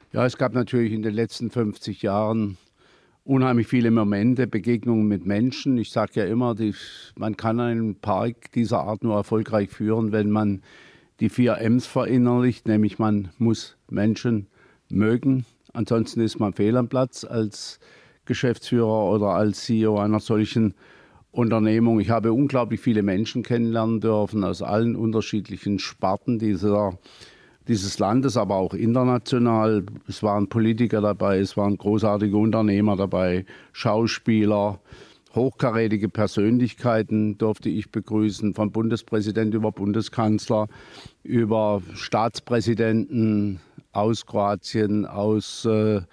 Ja, es gab natürlich in den letzten 50 Jahren unheimlich viele Momente, Begegnungen mit Menschen. Ich sage ja immer, man kann einen Park dieser Art nur erfolgreich führen, wenn man die 4 M's verinnerlicht, nämlich man muss Menschen mögen. Ansonsten ist man fehl am Platz als Geschäftsführer oder als CEO einer solchen Unternehmung. Ich habe unglaublich viele Menschen kennenlernen dürfen aus allen unterschiedlichen Sparten dieses Landes, aber auch international. Es waren Politiker dabei, es waren großartige Unternehmer dabei, Schauspieler, hochkarätige Persönlichkeiten durfte ich begrüßen, vom Bundespräsident über Bundeskanzler, über Staatspräsidenten aus Kroatien, aus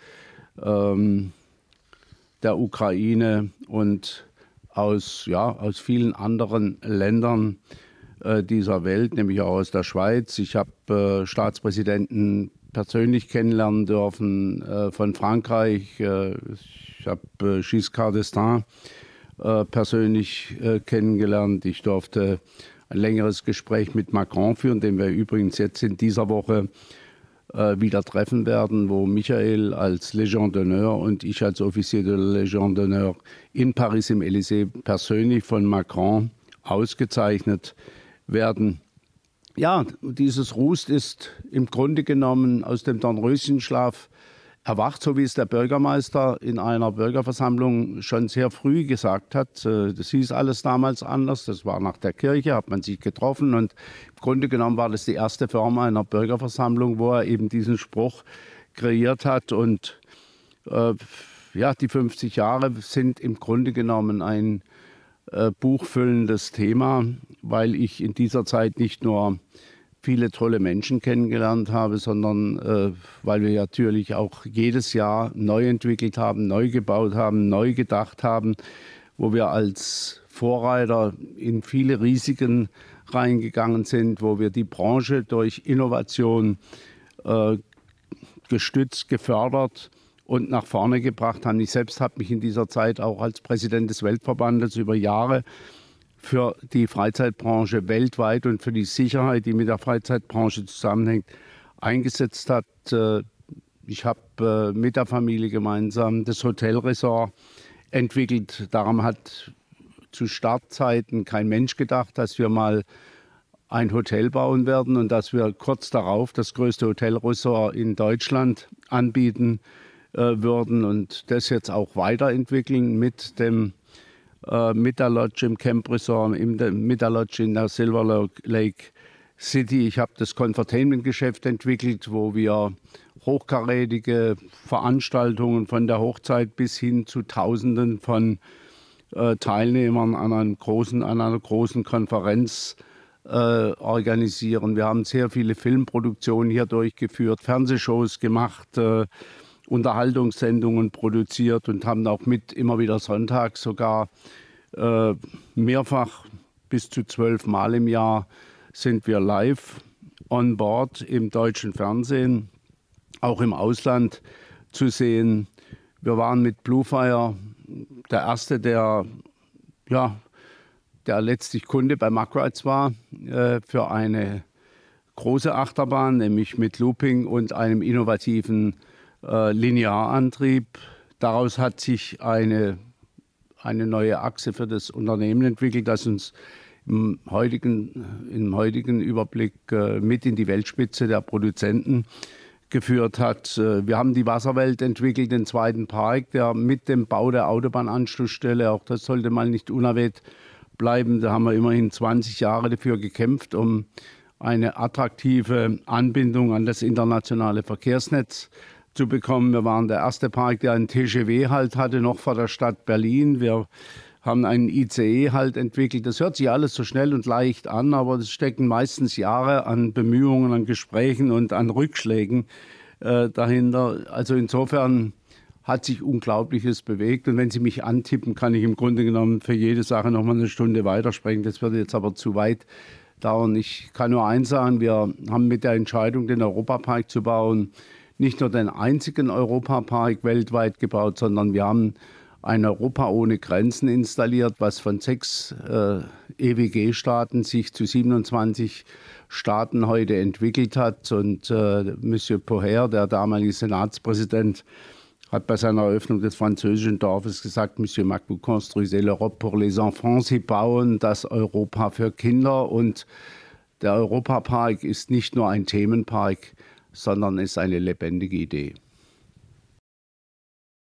der Ukraine und aus vielen anderen Ländern dieser Welt, nämlich auch aus der Schweiz. Ich habe Staatspräsidenten persönlich kennenlernen dürfen von Frankreich. Ich habe Giscard d'Estaing persönlich kennengelernt. Ich durfte ein längeres Gespräch mit Macron führen, den wir übrigens jetzt in dieser Woche wieder treffen werden, wo Michael als Légion d'honneur und ich als Officier de la Légion d'honneur in Paris im Élysée persönlich von Macron ausgezeichnet werden. Ja, dieses Rust ist im Grunde genommen aus dem Dornröschenschlaf erwacht, so wie es der Bürgermeister in einer Bürgerversammlung schon sehr früh gesagt hat. Das hieß alles damals anders, das war nach der Kirche, hat man sich getroffen und im Grunde genommen war das die erste Form einer Bürgerversammlung, wo er eben diesen Spruch kreiert hat. Und die 50 Jahre sind im Grunde genommen ein buchfüllendes Thema, weil ich in dieser Zeit nicht nur viele tolle Menschen kennengelernt habe, sondern weil wir natürlich auch jedes Jahr neu entwickelt haben, neu gebaut haben, neu gedacht haben, wo wir als Vorreiter in viele Risiken reingegangen sind, wo wir die Branche durch Innovation gestützt, gefördert und nach vorne gebracht haben. Ich selbst habe mich in dieser Zeit auch als Präsident des Weltverbandes über Jahre für die Freizeitbranche weltweit und für die Sicherheit, die mit der Freizeitbranche zusammenhängt, eingesetzt hat. Ich habe mit der Familie gemeinsam das Hotelresort entwickelt. Daran hat zu Startzeiten kein Mensch gedacht, dass wir mal ein Hotel bauen werden und dass wir kurz darauf das größte Hotelresort in Deutschland anbieten würden und das jetzt auch weiterentwickeln mit der Lodge im Camp Resort, mit der Lodge in der Silver Lake City. Ich habe das Confertainment-Geschäft entwickelt, wo wir hochkarätige Veranstaltungen von der Hochzeit bis hin zu Tausenden von Teilnehmern an einer großen Konferenz organisieren. Wir haben sehr viele Filmproduktionen hier durchgeführt, Fernsehshows gemacht, Unterhaltungssendungen produziert und haben auch immer wieder sonntags sogar mehrfach bis zu 12 Mal im Jahr sind wir live on board im deutschen Fernsehen, auch im Ausland zu sehen. Wir waren mit Bluefire der Erste, der letztlich Kunde bei Mack Rides war für eine große Achterbahn, nämlich mit Looping und einem innovativen Linearantrieb. Daraus hat sich eine neue Achse für das Unternehmen entwickelt, das uns im heutigen Überblick mit in die Weltspitze der Produzenten geführt hat. Wir haben die Wasserwelt entwickelt, den zweiten Park, der mit dem Bau der Autobahnanschlussstelle, auch das sollte mal nicht unerwähnt bleiben, da haben wir immerhin 20 Jahre dafür gekämpft, um eine attraktive Anbindung an das internationale Verkehrsnetz zu bekommen. Wir waren der erste Park, der einen TGV-Halt hatte, noch vor der Stadt Berlin. Wir haben einen ICE-Halt entwickelt. Das hört sich alles so schnell und leicht an, aber es stecken meistens Jahre an Bemühungen, an Gesprächen und an Rückschlägen dahinter. Also insofern hat sich Unglaubliches bewegt. Und wenn Sie mich antippen, kann ich im Grunde genommen für jede Sache noch mal eine Stunde weitersprechen. Das würde jetzt aber zu weit dauern. Ich kann nur eins sagen, wir haben mit der Entscheidung, den Europapark zu bauen, nicht nur den einzigen Europapark weltweit gebaut, sondern wir haben ein Europa ohne Grenzen installiert, was von 6 EWG-Staaten sich zu 27 Staaten heute entwickelt hat. Und Monsieur Poher, der damalige Senatspräsident, hat bei seiner Eröffnung des französischen Dorfes gesagt, Monsieur Macron, construisez l'Europe pour les enfants. Sie bauen das Europa für Kinder. Und der Europapark ist nicht nur ein Themenpark, sondern ist eine lebendige Idee.